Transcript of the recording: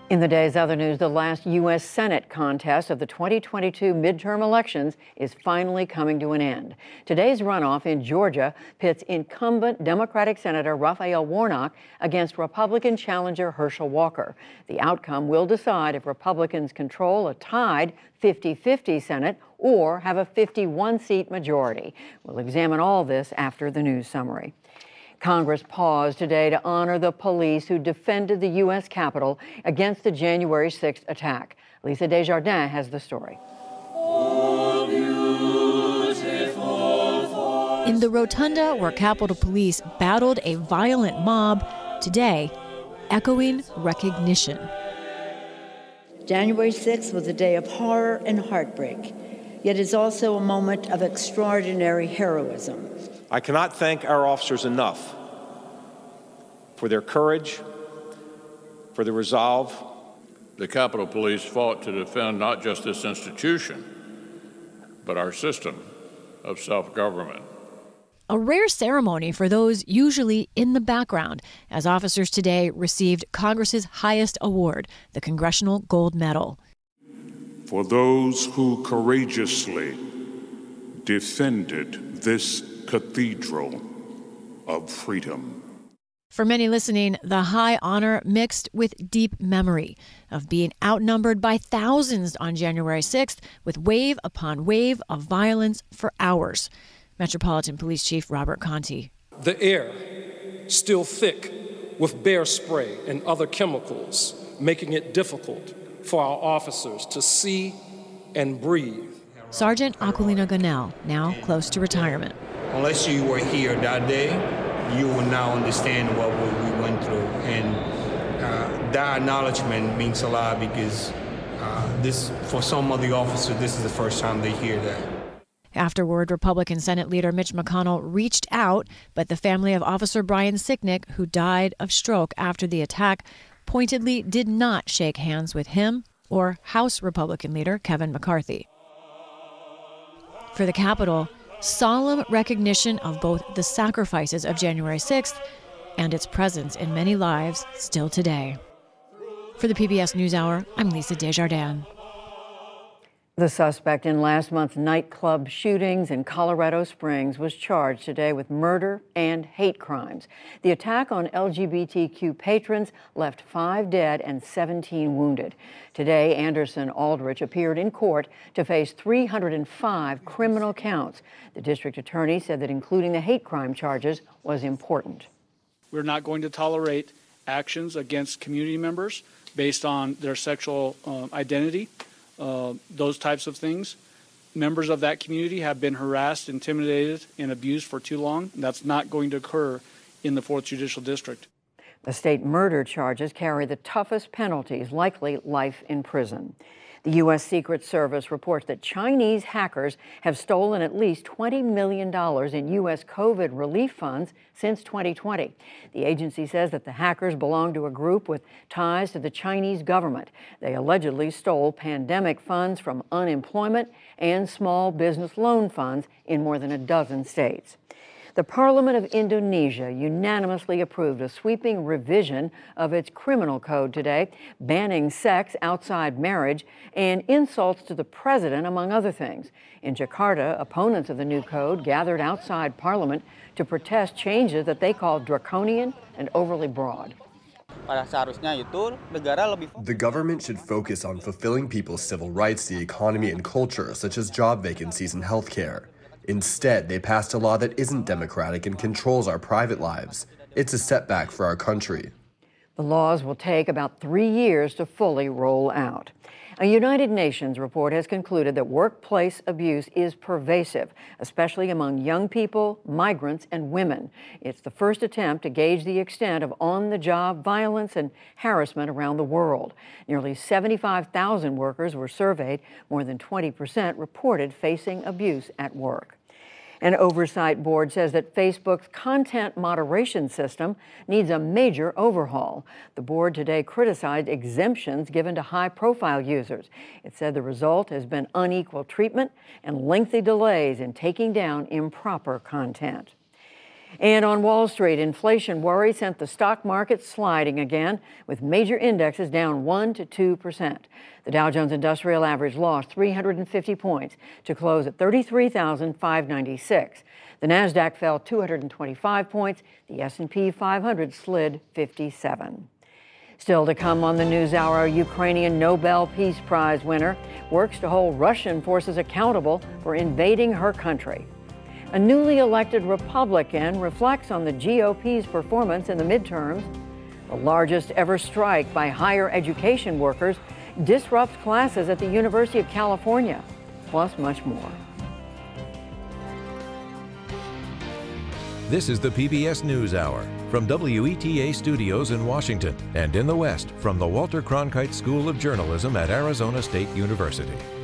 In the day's other news, the last U.S. Senate contest of the 2022 midterm elections is finally coming to an end. Today's runoff in Georgia pits incumbent Democratic Senator Raphael Warnock against Republican challenger Herschel Walker. The outcome will decide if Republicans control a tied 50-50 Senate or have a 51-seat majority. We'll examine all this after the news summary. Congress paused today to honor the police who defended the U.S. Capitol against the January 6th attack. Lisa Desjardins has the story. In the rotunda where Capitol Police battled a violent mob, today echoing recognition. January 6th was a day of horror and heartbreak, yet it's also a moment of extraordinary heroism. I cannot thank our officers enough for their courage, for their resolve. The Capitol Police fought to defend not just this institution, but our system of self-government. A rare ceremony for those usually in the background, as officers today received Congress's highest award, the Congressional Gold Medal. For those who courageously defended this cathedral of freedom. For many listening, the high honor mixed with deep memory of being outnumbered by thousands on January 6th with wave upon wave of violence for hours. Metropolitan Police Chief Robert Conti. The air still thick with bear spray and other chemicals, making it difficult for our officers to see and breathe. Sergeant Aquilino Gonell, now close to retirement. Unless you were here that day, you will now understand what we went through. And that acknowledgement means a lot because this, for some of the officers, this is the first time they hear that. Afterward, Republican Senate Leader Mitch McConnell reached out, but the family of Officer Brian Sicknick, who died of stroke after the attack, pointedly did not shake hands with him or House Republican leader Kevin McCarthy. For the Capitol, solemn recognition of both the sacrifices of January 6th and its presence in many lives still today. For the PBS NewsHour, I'm Lisa Desjardins. The suspect in last month's nightclub shootings in Colorado Springs was charged today with murder and hate crimes. The attack on LGBTQ patrons left 5 dead and 17 wounded. Today, Anderson Aldrich appeared in court to face 305 criminal counts. The district attorney said that including the hate crime charges was important. We're not going to tolerate actions against community members based on their sexual identity. Those types of things. Members of that community have been harassed, intimidated, and abused for too long. That's not going to occur in the 4th Judicial District. The state murder charges carry the toughest penalties, likely life in prison. The U.S. Secret Service reports that Chinese hackers have stolen at least $20 million in U.S. COVID relief funds since 2020. The agency says that the hackers belong to a group with ties to the Chinese government. They allegedly stole pandemic funds from unemployment and small business loan funds in more than a dozen states. The Parliament of Indonesia unanimously approved a sweeping revision of its criminal code today, banning sex outside marriage and insults to the president, among other things. In Jakarta, opponents of the new code gathered outside Parliament to protest changes that they called draconian and overly broad. The government should focus on fulfilling people's civil rights, the economy, and culture, such as job vacancies and healthcare. Instead, they passed a law that isn't democratic and controls our private lives. It's a setback for our country. The laws will take about 3 years to fully roll out. A United Nations report has concluded that workplace abuse is pervasive, especially among young people, migrants, and women. It's the first attempt to gauge the extent of on-the-job violence and harassment around the world. Nearly 75,000 workers were surveyed. More than 20% reported facing abuse at work. An oversight board says that Facebook's content moderation system needs a major overhaul. The board today criticized exemptions given to high-profile users. It said the result has been unequal treatment and lengthy delays in taking down improper content. And on Wall Street, inflation worry sent the stock market sliding again, with major indexes down 1 to 2%. The Dow Jones Industrial Average lost 350 points to close at 33,596. The Nasdaq fell 225 points. The S&P 500 slid 57. Still to come on the NewsHour, a Ukrainian Nobel Peace Prize winner works to hold Russian forces accountable for invading her country. A newly elected Republican reflects on the GOP's performance in the midterms. The largest ever strike by higher education workers disrupts classes at the University of California, plus much more. This is the PBS NewsHour from WETA Studios in Washington and in the West from the Walter Cronkite School of Journalism at Arizona State University.